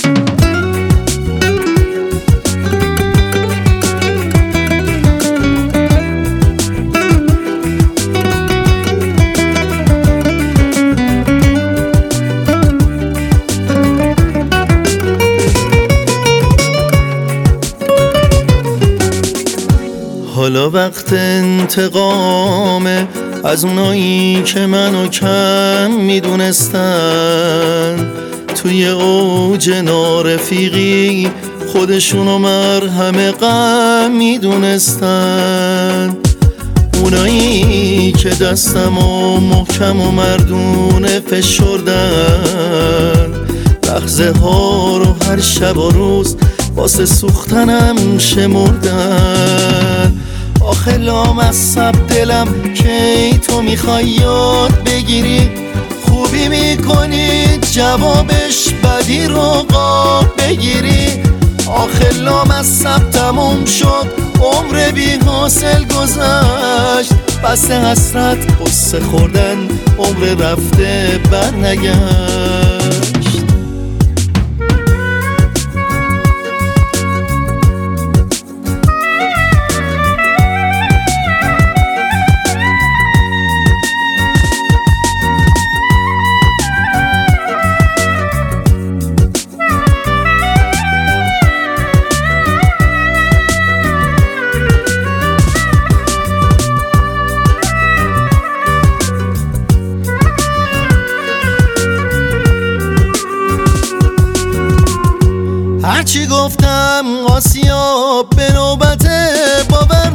حالا وقت انتقامه از اونایی که منو کم میدونستن، توی اوج نارفیقی خودشونو مرهم غم میدونستن. اونایی که دستمو محکم و مردونه فشردن، لحظه ها رو هر شب و روز واسه سوختنم شمردن. آخه لامصب دلم کی تو میخوای یاد بگیری، خوبی میکنی جوابش بدی رو قاب بگیری. آخه لامصب تموم شد، عمر بی حاصل گذشت، بس حسرت قصه خوردن، عمر رفته برنگشت. هرچی گفتم آسیا به نوبت باور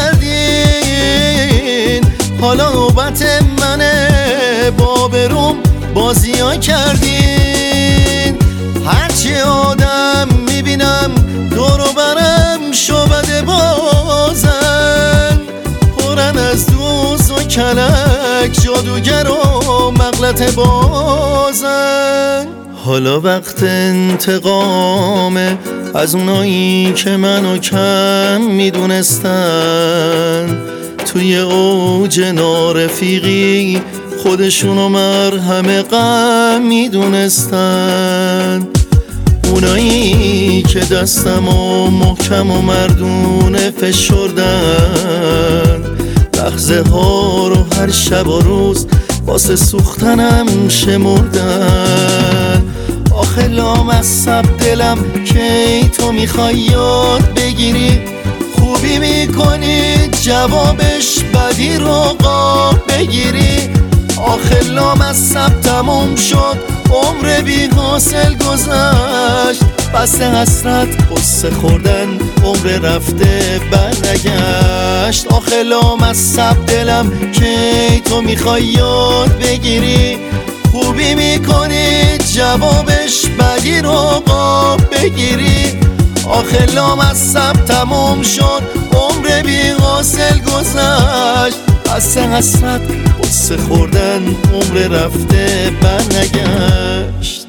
نکردین، حالا نوبت منه با بروم بازیا کردین. هرچی آدم میبینم دور و برم شعبده بازن، پرن از دوز و کلک جادوگر و مغلط بازن. حالا وقت انتقامه از اونایی که منو کم میدونستن، توی اوج نارفیقی خودشونو مرهم غم میدونستن. اونایی که دستمو محکم و مردونه فشردن، لحظه ها رو هر شب و روز واسه سوختنم شمردن. آخه لامصب دلم کی تو میخوای یاد بگیری، خوبی میکنی جوابش بدی رو قاب بگیری. آخه لامصب تموم شد، عمر بی حاصل گذشت، بس حسرت قصه خوردن، عمر رفته برنگشت. آخه لامصب دلم کی تو میخوای یاد بگیری، خوبی میکنی جوابش بدی رو قاب بگیری. آخه لامصب تموم شد، عمر بی حاصل گذشت، بس حسرت قصه خوردن، عمر رفته برنگشت.